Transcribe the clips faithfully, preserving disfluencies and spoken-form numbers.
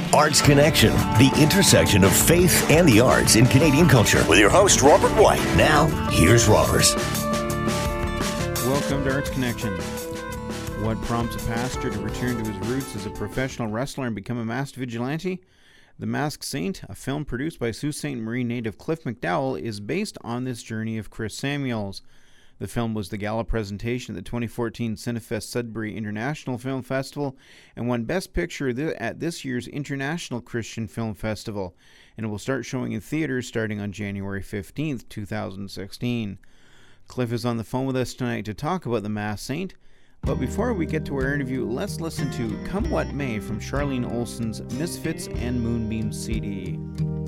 Arts Connection, the intersection of faith and the arts in Canadian culture. With your host, Robert White. Now, here's Robert. Welcome to Arts Connection. What prompts a pastor to return to his roots as a professional wrestler and become a masked vigilante? The Masked Saint, a film produced by Sault Ste. Marie native Cliff McDowell, is based on this journey of Chris Samuels. The film was the gala presentation at the twenty fourteen Cinefest Sudbury International Film Festival and won Best Picture at this year's International Christian Film Festival, and it will start showing in theaters starting on January fifteenth, twenty sixteen. Cliff is on the phone with us tonight to talk about The Masked Saint, but before we get to our interview, let's listen to Come What May from Charlene Olsen's Misfits and Moonbeam C D.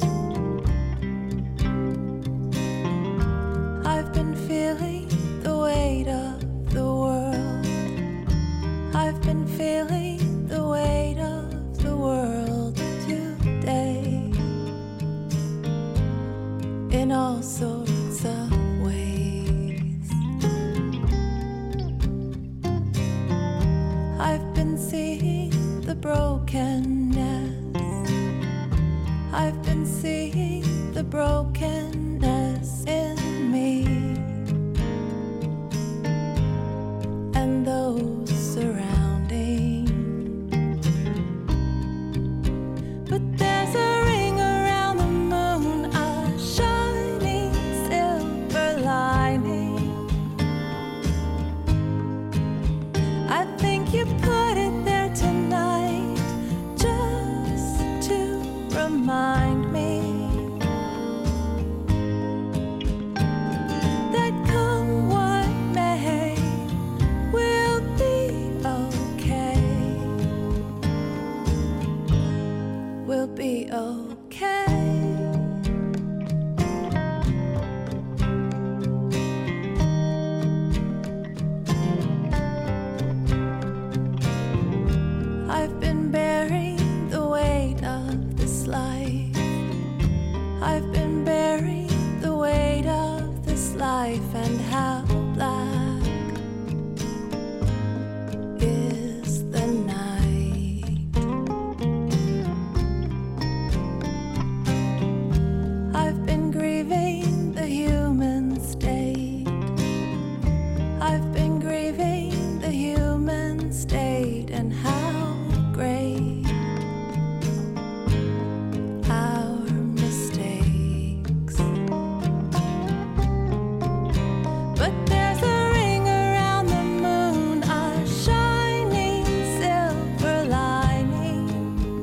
I've been feeling the weight of the world. I've been feeling the weight of the world today, in all sorts of ways. I've been seeing the brokenness. I've been seeing the brokenness in me and those surrounding. But there's a ring around the moon, a shining silver lining. I think you put it there tonight just to remind me that come what may, we'll be okay. We'll be okay. I've been bearing the weight of this life. I've been bearing the weight of this life, and how black is the night. I've been grieving the human state. I've been grieving the human state, and how great our mistakes. But there's a ring around the moon, a shining silver lining.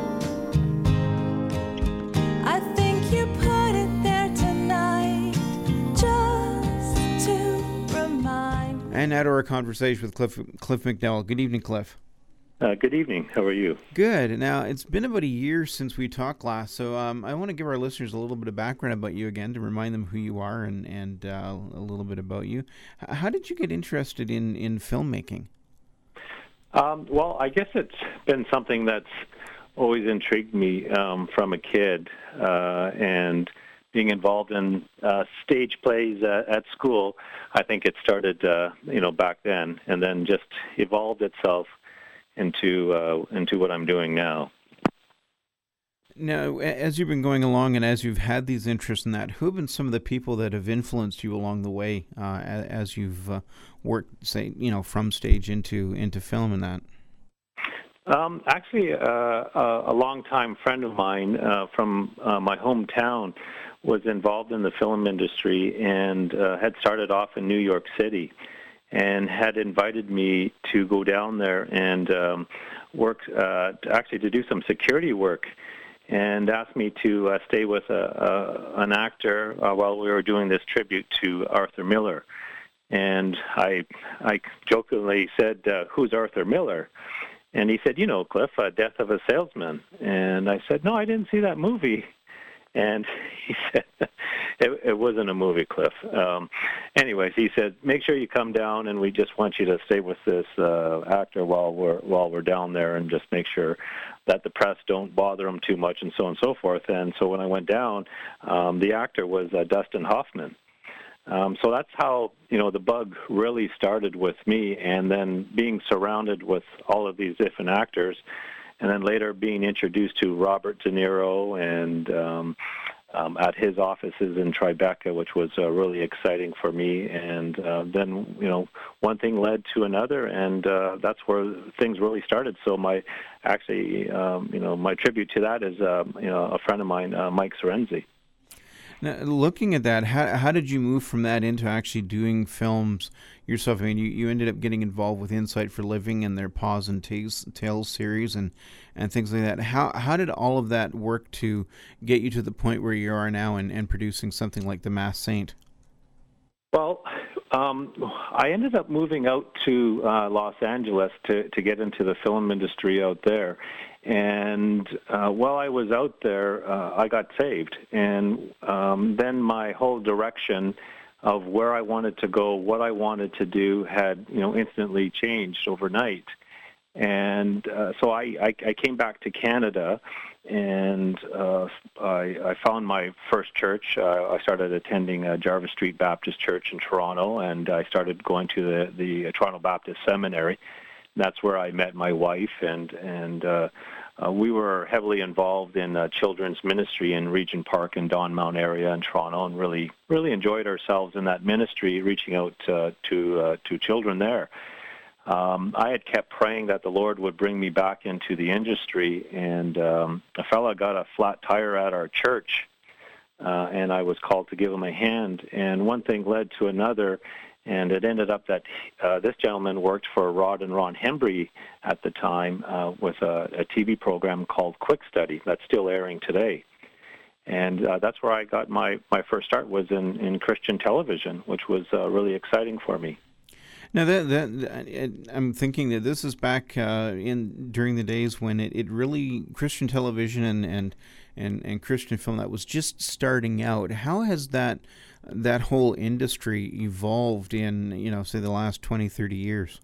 I think you put it there tonight just to remind. And now to our conversation with Cliff, Cliff McDowell. Good evening, Cliff. Uh, good evening. How are you? Good. Now, it's been about a year since we talked last, so um, I want to give our listeners a little bit of background about you again to remind them who you are and, and uh, a little bit about you. H- how did you get interested in, in filmmaking? Um, well, I guess it's been something that's always intrigued me um, from a kid, uh, and being involved in uh, stage plays at, at school. I think it started, uh, you know, back then, and then just evolved itself into uh, into what I'm doing now. Now, as you've been going along and as you've had these interests in that, who have been some of the people that have influenced you along the way uh, as you've uh, worked, say, you know, from stage into into film and that? Um, actually, uh, a, a longtime friend of mine uh, from uh, my hometown was involved in the film industry and uh, had started off in New York City, and had invited me to go down there and um, work, uh, to actually to do some security work, and asked me to uh, stay with a, a, an actor uh, while we were doing this tribute to Arthur Miller. And I, I jokingly said, uh, "Who's Arthur Miller?" And he said, "You know, Cliff, uh, Death of a Salesman." And I said, "No, I didn't see that movie." And he said, it, it wasn't a movie, Cliff. Um, anyways, he said, "Make sure you come down, and we just want you to stay with this uh, actor while we're while we're down there, and just make sure that the press don't bother him too much, and so on and so forth." And so when I went down, um, the actor was uh, Dustin Hoffman. Um, so that's how, you know, the bug really started with me, and then being surrounded with all of these different actors. and then later being introduced to Robert De Niro and um, um, at his offices in Tribeca, which was uh, really exciting for me. And uh, then, you know, one thing led to another, and uh, that's where things really started. So my, actually, um, you know, my tribute to that is, uh, you know, a friend of mine, uh, Mike Sorenzi. Now, looking at that, how how did you move from that into actually doing films yourself? I mean, you, you ended up getting involved with Insight for Living and their Paws and Tales, Tales series and, and things like that. How how did all of that work to get you to the point where you are now and, and producing something like The Masked Saint? Well, um, I ended up moving out to uh, Los Angeles to, to get into the film industry out there. And uh, while I was out there, uh, I got saved. And um, then my whole direction of where I wanted to go, what I wanted to do had, you know, instantly changed overnight. And uh, so I, I, I came back to Canada, and uh, I, I found my first church. Uh, I started attending uh, Jarvis Street Baptist Church in Toronto, and I started going to the, the Toronto Baptist Seminary. That's where I met my wife, and and uh, uh, we were heavily involved in uh, children's ministry in Regent Park and Don Mount area in Toronto, and really really enjoyed ourselves in that ministry, reaching out uh, to uh, to children there. Um, I had kept praying that the Lord would bring me back into the industry, and um, a fella got a flat tire at our church, uh, and I was called to give him a hand. And one thing led to another. And it ended up that uh, this gentleman worked for Rod and Ron Hembry at the time uh, with a, a T V program called Quick Study that's still airing today. And uh, that's where I got my, my first start, was in, in Christian television, which was uh, really exciting for me. Now, that, that I'm thinking that this is back uh, in during the days when it, it really, Christian television and, and, and, and Christian film, that was just starting out. How has that that whole industry evolved in, you know, say the last twenty, thirty years?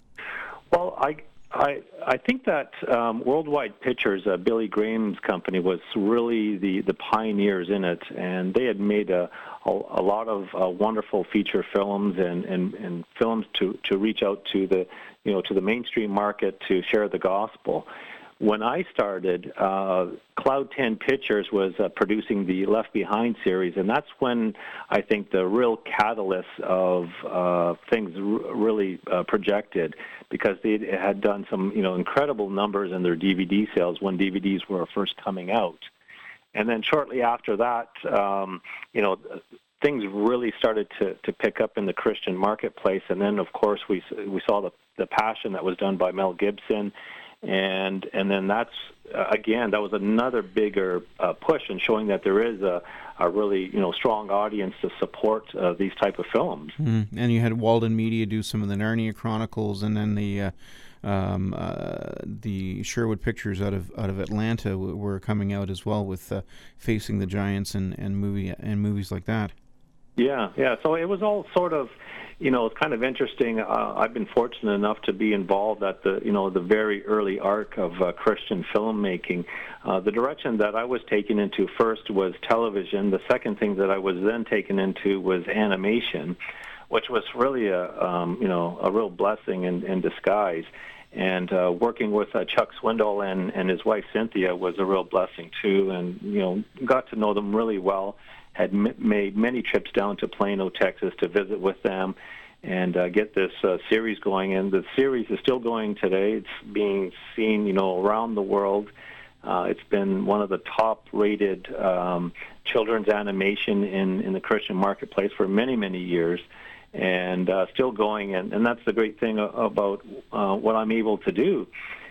Well, I I, I think that um, Worldwide Pictures, uh, Billy Graham's company, was really the, the pioneers in it, and they had made a, a, a lot of uh, wonderful feature films and, and, and films to, to reach out to the, you know, to the mainstream market to share the gospel. When I started, uh, Cloud ten Pictures was uh, producing the Left Behind series, and that's when I think the real catalyst of uh, things r- really uh, projected, because they had done some, you know, incredible numbers in their D V D sales when D V Ds were first coming out. And then shortly after that, um, you know, things really started to, to pick up in the Christian marketplace. And then, of course, we we saw the, the Passion that was done by Mel Gibson. And and then that's, uh, again, that was another bigger uh, push in showing that there is a, a really, you know, strong audience to support uh, these type of films. Mm. And you had Walden Media do some of the Narnia Chronicles, and then the uh, um, uh, the Sherwood Pictures out of out of Atlanta w- were coming out as well with uh, Facing the Giants and, and movie and movies like that. Yeah, yeah. So it was all sort of, you know, it's kind of interesting. Uh, I've been fortunate enough to be involved at the, you know, the very early arc of uh, Christian filmmaking. Uh, the direction that I was taken into first was television. The second thing that I was then taken into was animation, which was really a, um, you know, a real blessing in, in disguise. And uh, working with uh, Chuck Swindoll and, and his wife Cynthia was a real blessing too. And, you know, got to know them really well. Had m- made many trips down to Plano, Texas to visit with them and uh, get this uh, series going. And the series is still going today. It's being seen, you know, around the world. Uh, it's been one of the top-rated um, children's animation in, in the Christian marketplace for many, many years, and uh, still going. And, and that's the great thing about uh, what I'm able to do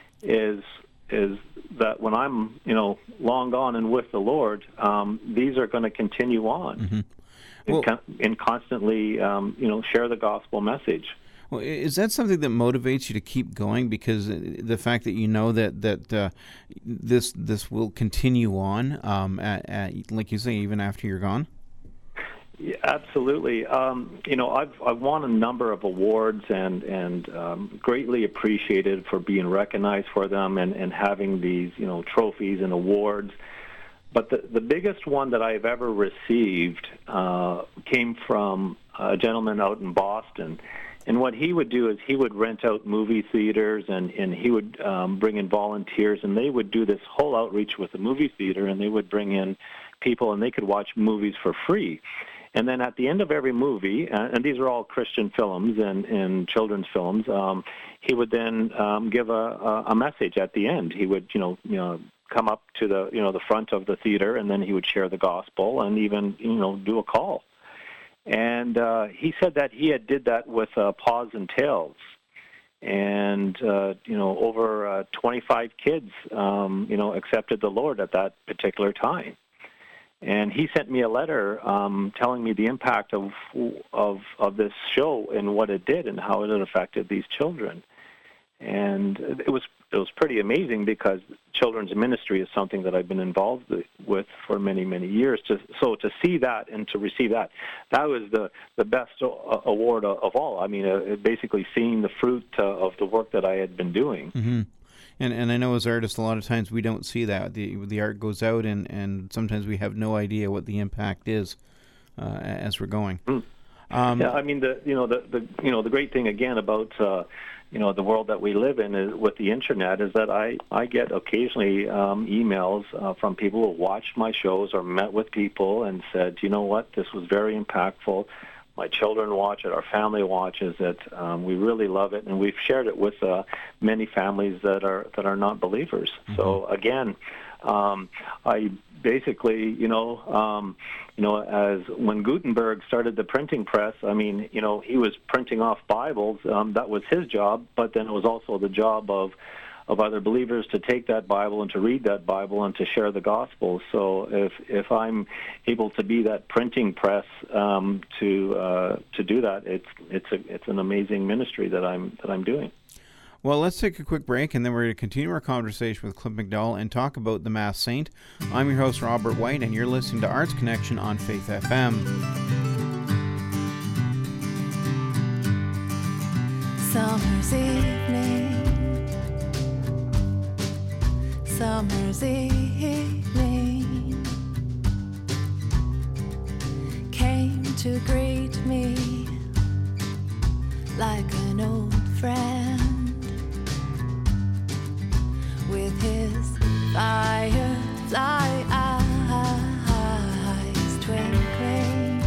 is is that when I'm, you know, long gone and with the Lord, um, these are going to continue on Mm-hmm. and, Well, con- and constantly, um, you know, share the gospel message. well, is that something that motivates you to keep going? Because the fact that you know that that uh, this this will continue on, um, at, at, like you say, even after you're gone. Yeah, absolutely. Um, you know, I've I've won a number of awards and and um, greatly appreciated for being recognized for them and, and having these, you know, trophies and awards. But the the biggest one that I've ever received uh, came from a gentleman out in Boston, And what he would do is he would rent out movie theaters, and, and he would um, bring in volunteers, and they would do this whole outreach with the movie theater, and they would bring in people, and they could watch movies for free. And then at the end of every movie, uh, and these are all Christian films and, and children's films, um, he would then um, give a, a, a message at the end. He would, you know, you know, come up to the, you know, the front of the theater, and then he would share the gospel and even, you know, do a call. And uh, he said that he had did that with uh, Paws and Tails. And, uh, you know, over uh, twenty-five kids, um, you know, accepted the Lord at that particular time. And he sent me a letter um, telling me the impact of, of of this show and what it did and how it had affected these children. And it was it was pretty amazing, because children's ministry is something that I've been involved with for many, many years. To, so to see that and to receive that, that was the, the best award of all. I mean, uh, basically seeing the fruit uh, of the work that I had been doing. Mm-hmm. And and I know as artists, a lot of times we don't see that. The the art goes out, and, and sometimes we have no idea what the impact is uh, as we're going. Mm. Um, yeah, I mean, the you know the, the you know the great thing again about uh, you know the world that we live in is, with the internet, is that I I get occasionally um, emails uh, from people who watched my shows or met with people and said, you know what, this was very impactful. My children watch it. Our family watches it. Um, we really love it, and we've shared it with uh, many families that are that are not believers. Mm-hmm. So again, um, I basically, you know, um, you know, as when Gutenberg started the printing press, I mean, you know, he was printing off Bibles. Um, that was his job, but then it was also the job of of other believers to take that Bible and to read that Bible and to share the gospel. So if if I'm able to be that printing press um, to uh, to do that, it's it's a, it's an amazing ministry that I'm that I'm doing. Well, let's take a quick break, and then we're going to continue our conversation with Cliff McDowell and talk about the Masked Saint. I'm your host, Robert White, and you're listening to Arts Connection on Faith F M. Summer's evening, summer's evening came to greet me like an old friend, with his firefly eyes twinkling.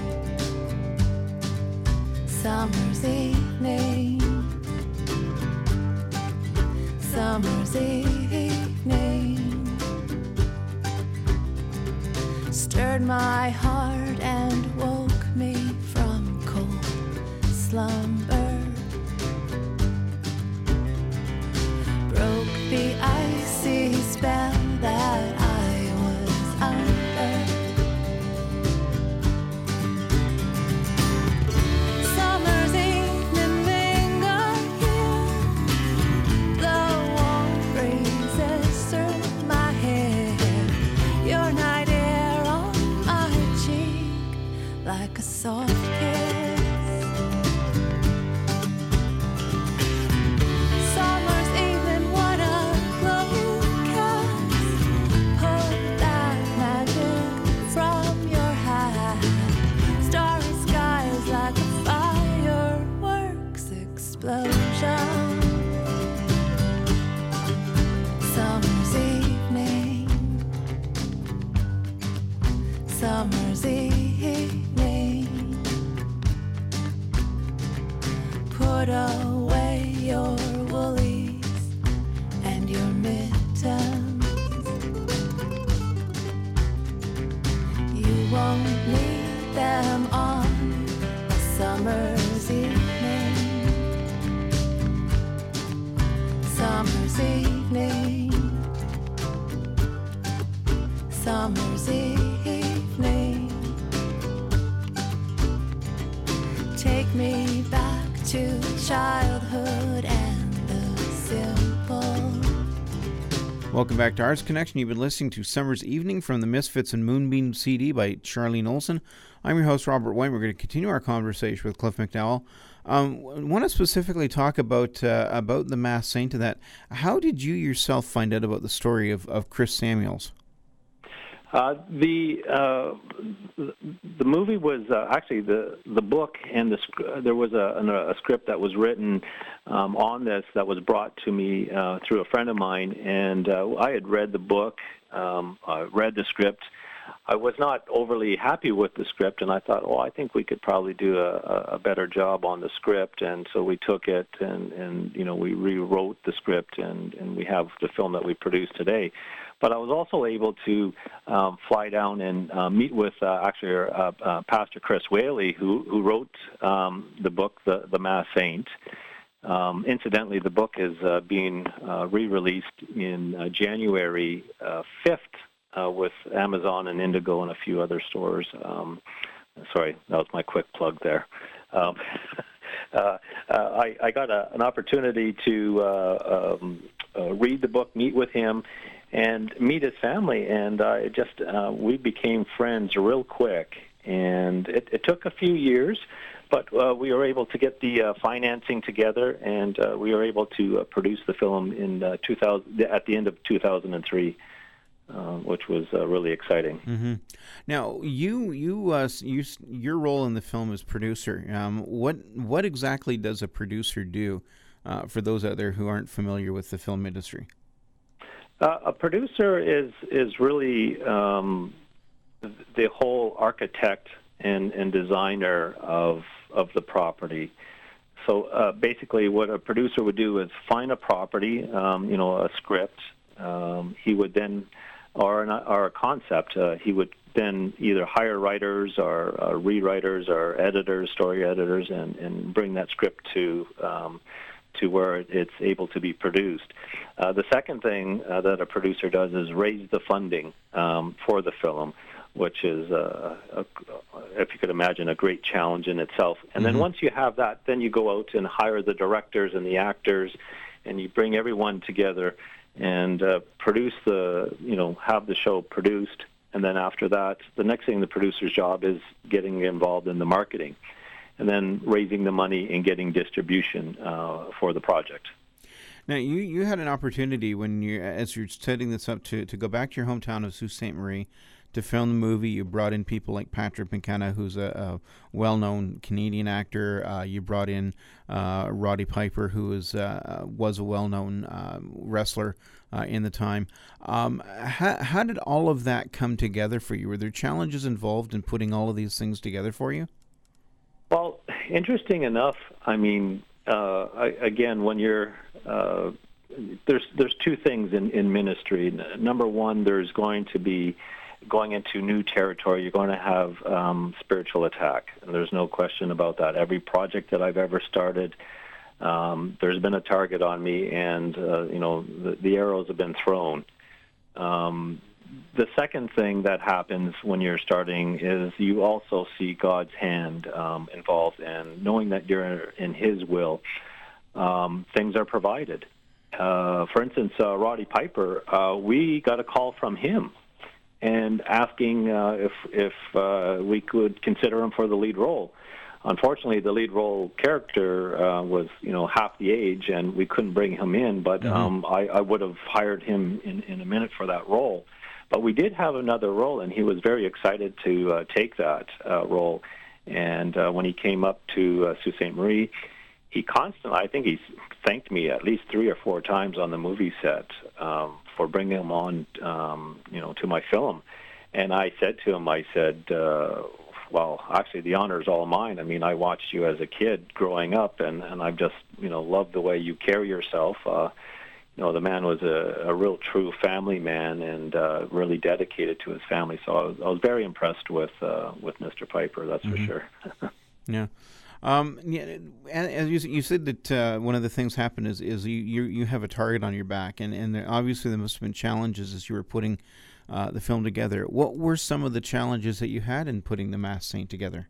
Summer's evening, summer's evening stirred my heart and woke me from cold slumber, broke the icy spell that I was under. Summer's evening linger here, the warm breezes through my hair, your night air on my cheek like a soft kiss. Summer's evening, summer's evening, put away your woolies and your mittens. You won't need them on a summer's evening. Summer's evening, summer's evening, take me back to childhood and the simple. Welcome back to Arts Connection. You've been listening to Summer's Evening from the Misfits and Moonbeam C D by Charlene Olson. I'm your host, Robert White. We're going to continue our conversation with Cliff McDowell. Um, I want to specifically talk about uh, about the Masked Saint and that. How did you yourself find out about the story of, of Chris Samuels? Uh, the uh, the movie was uh, actually the the book and the sc- there was a, a script that was written um, on this that was brought to me uh, through a friend of mine, and uh, I had read the book, um, I read the script. I was not overly happy with the script, and I thought, well, I think we could probably do a, a better job on the script, and so we took it and, and you know we rewrote the script, and, and we have the film that we produced today. But I was also able to um, fly down and uh, meet with uh, actually uh, uh, Pastor Chris Whaley, who who wrote um, the book, The The Masked Saint. Um, incidentally, the book is uh, being uh, re-released in uh, January uh, fifth uh, with Amazon and Indigo and a few other stores. Um, sorry, that was my quick plug there. Um, uh, uh, I, I got a, an opportunity to uh, um, uh, read the book, meet with him, and meet his family, and uh, it just uh, we became friends real quick. And it, it took a few years, but uh, we were able to get the uh, financing together, and uh, we were able to uh, produce the film in uh, two thousand at the end of two thousand three, uh, which was uh, really exciting. Mm-hmm. Now, you you uh, you your role in the film as producer. Um, what what exactly does a producer do? Uh, for those out there who aren't familiar with the film industry. Uh, a producer is is really um, the whole architect and, and designer of of the property. So uh, basically, what a producer would do is find a property, um, you know, a script. Um, he would then, or an, or a concept. Uh, he would then either hire writers or uh, rewriters or editors, story editors, and, and bring that script to. Um, to where it's able to be produced. Uh, the second thing uh, that a producer does is raise the funding um, for the film, which is, uh, a, if you could imagine, a great challenge in itself. And mm-hmm. then once you have that, then you go out and hire the directors and the actors, and you bring everyone together and uh, produce the, you know, have the show produced. And then after that, the next thing the producer's job is getting involved in the marketing, and then raising the money and getting distribution uh, for the project. Now, you, you had an opportunity when you, as you're setting this up, to, to go back to your hometown of Sault Ste. Marie to film the movie. You brought in people like Patrick McKenna, who's a, a well-known Canadian actor. Uh, you brought in uh, Roddy Piper, who is uh, was a well-known uh, wrestler uh, in the time. Um, how, how did all of that come together for you? Were there challenges involved in putting all of these things together for you? Well, interesting enough, I mean, uh, I, again, when you're, uh, there's there's two things in, in ministry. Number one, there's going to be, going into new territory, you're going to have um, spiritual attack, and there's no question about that. Every project that I've ever started, um, there's been a target on me, and, uh, you know, the, the arrows have been thrown. Um The second thing that happens when you're starting is you also see God's hand um, involved, and knowing that you're in His will, um, things are provided. Uh, for instance, uh, Roddy Piper, uh, we got a call from him and asking uh, if if uh, we could consider him for the lead role. Unfortunately, the lead role character uh, was, you know, half the age, and we couldn't bring him in. But mm-hmm. um, I, I would have hired him in, in a minute for that role. But we did have another role, and he was very excited to uh, take that uh, role. And uh, when he came up to uh, Sault Ste. Marie, he constantly, I think he thanked me at least three or four times on the movie set um, for bringing him on, um, you know, to my film. And I said to him, I said, uh, well, actually, the honor is all mine. I mean, I watched you as a kid growing up, and, and I've just, you know, loved the way you carry yourself. Uh, You know, the man was a, a real true family man, and uh, really dedicated to his family. So I was, I was very impressed with uh, with Mister Piper, that's mm-hmm. for sure. Yeah. Um, yeah, as you, you said that uh, one of the things happened is is you, you, you have a target on your back, and, and there, obviously there must have been challenges as you were putting uh, the film together. What were some of the challenges that you had in putting The Masked Saint together?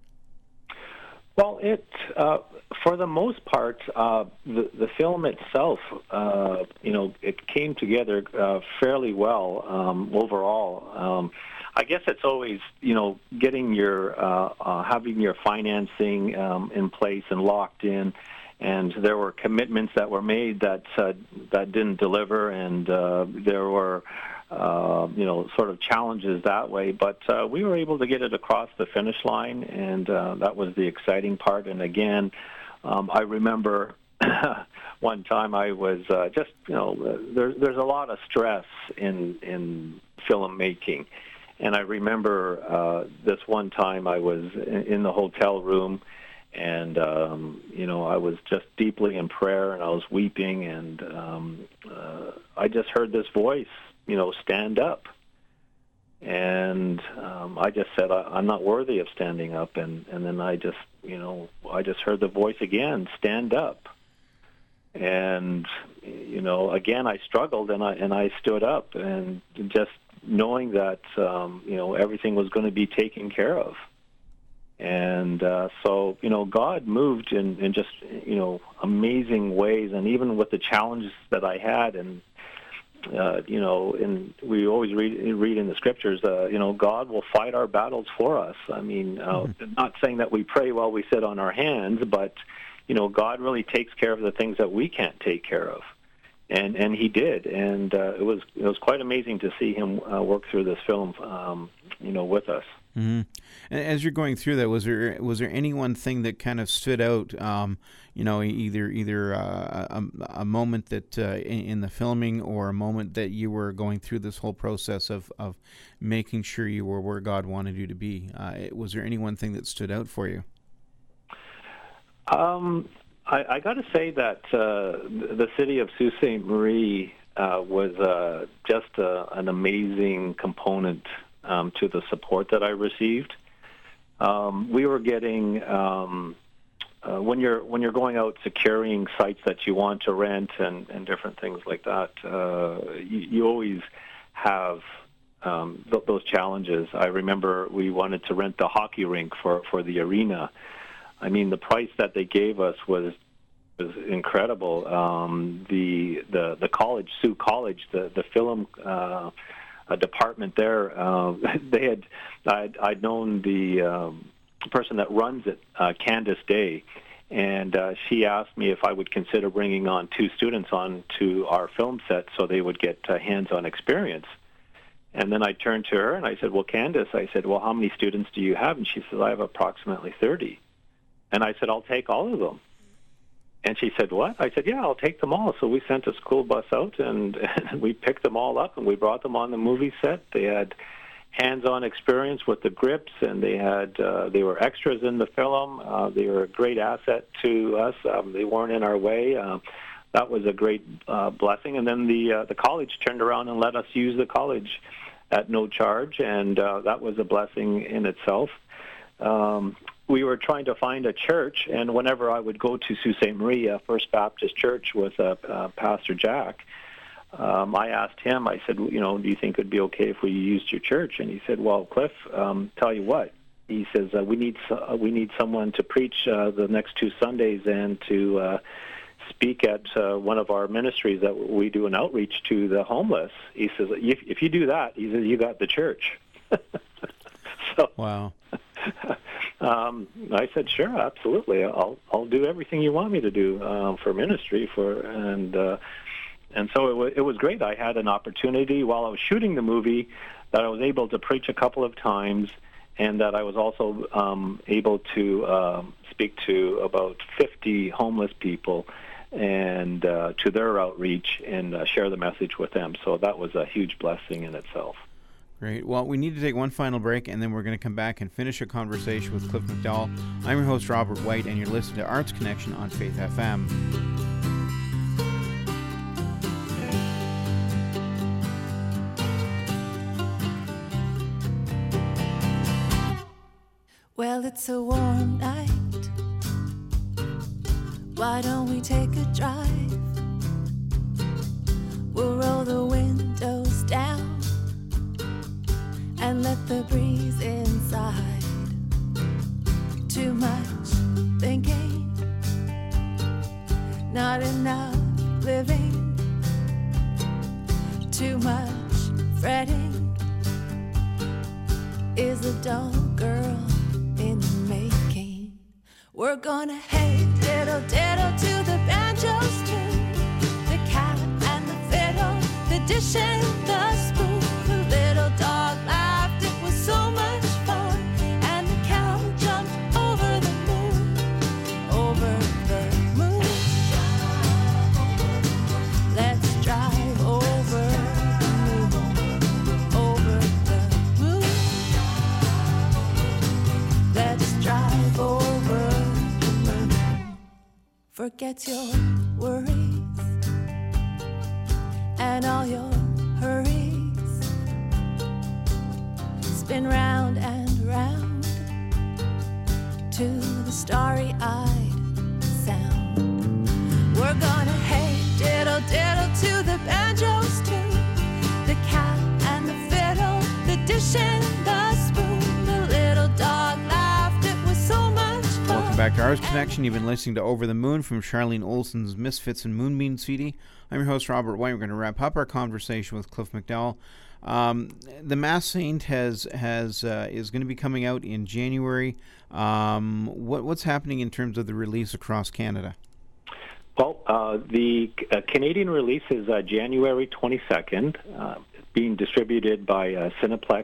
Well, it uh, for the most part, uh, the the film itself, uh, you know, it came together uh, fairly well um, overall. Um, I guess it's always, you know, getting your uh, uh, having your financing um, in place and locked in, and there were commitments that were made that uh, that didn't deliver, and uh, there were uh, you know, sort of challenges that way. But uh, we were able to get it across the finish line, and uh, that was the exciting part. And again, um, I remember one time I was uh, just, you know, there, there's a lot of stress in in filmmaking. And I remember uh, this one time I was in, in the hotel room, and, um, you know, I was just deeply in prayer, and I was weeping, and um, uh, I just heard this voice, you know, stand up. And um, I just said, I, I'm not worthy of standing up. And, and then I just, you know, I just heard the voice again, stand up. And, you know, again, I struggled, and I and I stood up, and just knowing that, um, you know, everything was going to be taken care of. And uh, so, you know, God moved in, in just, you know, amazing ways. And even with the challenges that I had, and, uh, you know, and we always read, read in the scriptures, uh, you know, God will fight our battles for us. I mean, uh, mm-hmm. not saying that we pray while we sit on our hands, but, you know, God really takes care of the things that we can't take care of. And and he did, and uh, it was it was quite amazing to see him uh, work through this film, um, you know, with us. Mm-hmm. And as you're going through that, was there was there any one thing that kind of stood out? Um, you know, either either uh, a, a moment that uh, in, in the filming, or a moment that you were going through this whole process of, of making sure you were where God wanted you to be. Uh, was there any one thing that stood out for you? Um. I, I got to say that uh, the city of Sault Ste. Marie uh, was uh, just a, an amazing component um, to the support that I received. Um, we were getting um, uh, when you're when you're going out securing sites that you want to rent and, and different things like that. Uh, you, you always have um, th- those challenges. I remember we wanted to rent the hockey rink for, for the arena. I mean, the price that they gave us was was incredible. Um, the the the college, Sault College, the the film uh, department there, uh, they had I'd, I'd known the um, person that runs it, uh, Candace Day, and uh, she asked me if I would consider bringing on two students on to our film set so they would get uh, hands-on experience. And then I turned to her and I said, well, Candace, I said, well, how many students do you have? And she said, I have approximately thirty. And I said, I'll take all of them. And she said, what? I said, yeah, I'll take them all. So we sent a school bus out, and, and we picked them all up, and we brought them on the movie set. They had hands-on experience with the grips, and they had uh, they were extras in the film. Uh, they were a great asset to us. Um, they weren't in our way. Uh, that was a great uh, blessing. And then the uh, the college turned around and let us use the college at no charge, and uh, that was a blessing in itself. Um, we were trying to find a church, and whenever I would go to Sault Ste. Marie, uh, First Baptist Church with uh, uh, Pastor Jack, um, I asked him, I said, you know, do you think it would be okay if we used your church? And he said, well, Cliff, um, tell you what, he says, uh, we need uh, we need someone to preach uh, the next two Sundays and to uh, speak at uh, one of our ministries that we do an outreach to the homeless. He says, if, if you do that, he says, you got the church. So, wow. um, I said, sure, absolutely. I'll I'll do everything you want me to do um, for ministry. For and uh, and so it, w- it was great. I had an opportunity while I was shooting the movie that I was able to preach a couple of times, and that I was also um, able to um, speak to about fifty homeless people and uh, to their outreach and uh, share the message with them. So that was a huge blessing in itself. Great. Well, we need to take one final break, and then we're going to come back and finish a conversation with Cliff McDowell. I'm your host, Robert White, and you're listening to Arts Connection on Faith F M. Well, it's a warm night. Why don't we take a drive? We'll roll the windows down and let the breeze inside. Too much thinking, not enough living. Too much fretting is a dull girl in the making. We're gonna hey diddle diddle to the banjo's tune, the cat and the fiddle, the dish and the spoon. forgets your worries and all your hurries. Spin round and round to the starry-eyed sound. We're gonna hey diddle diddle to the banjos tune, the cat and the fiddle, the dish and the spoon. The little dog laughed, it was so much fun. Welcome back to Arts Connection. You've been listening to Over the Moon from Charlene Olsen's Misfits and Moonbeam C D. I'm your host, Robert White. We're going to wrap up our conversation with Cliff McDowell. Um, the Masked Saint has has uh, is going to be coming out in January. Um, what what's happening in terms of the release across Canada? Well, uh, the uh, Canadian release is uh, January twenty-second, uh, being distributed by uh, Cineplex.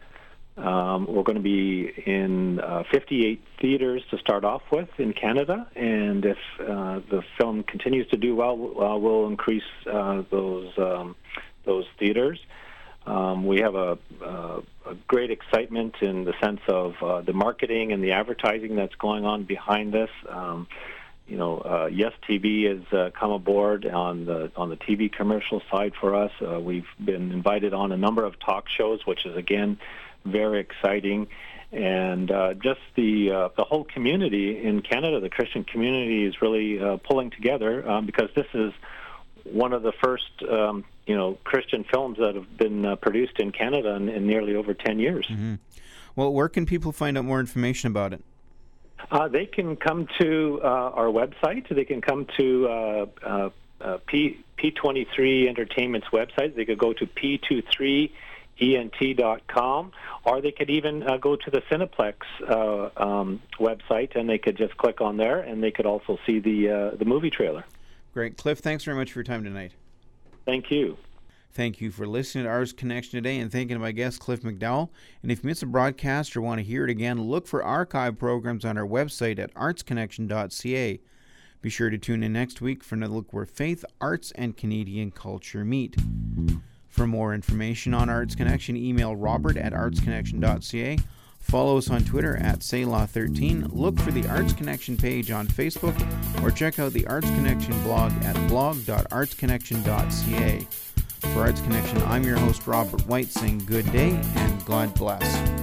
Um, we're going to be in uh, fifty-eight theaters to start off with in Canada, and if uh, the film continues to do well, uh, we'll increase uh, those um, those theaters. Um, we have a, a, a great excitement in the sense of uh, the marketing and the advertising that's going on behind this. Um, you know, uh, Yes T V has uh, come aboard on the on the T V commercial side for us. Uh, we've been invited on a number of talk shows, which is again very exciting, and uh, just the uh, the whole community in Canada, the Christian community, is really uh, pulling together um, because this is one of the first um, you know Christian films that have been uh, produced in Canada in, in nearly over ten years. Mm-hmm. Well, where can people find out more information about it? Uh, they can come to uh, our website. They can come to uh, uh, uh, P P23 Entertainment's website. They could go to P twenty-three E N T dot com, or they could even uh, go to the Cineplex uh, um, website, and they could just click on there, and they could also see the uh, the movie trailer. Great. Cliff, thanks very much for your time tonight. Thank you. Thank you for listening to Arts Connection today, and thanking my guest, Cliff McDowell. And if you miss a broadcast or want to hear it again, look for archive programs on our website at arts connection dot c a. Be sure to tune in next week for another look where faith, arts, and Canadian culture meet. For more information on Arts Connection, email robert at arts connection dot c a. Follow us on Twitter at Selah thirteen. Look for the Arts Connection page on Facebook, or check out the Arts Connection blog at blog dot arts connection dot c a. For Arts Connection, I'm your host, Robert White, saying good day and God bless.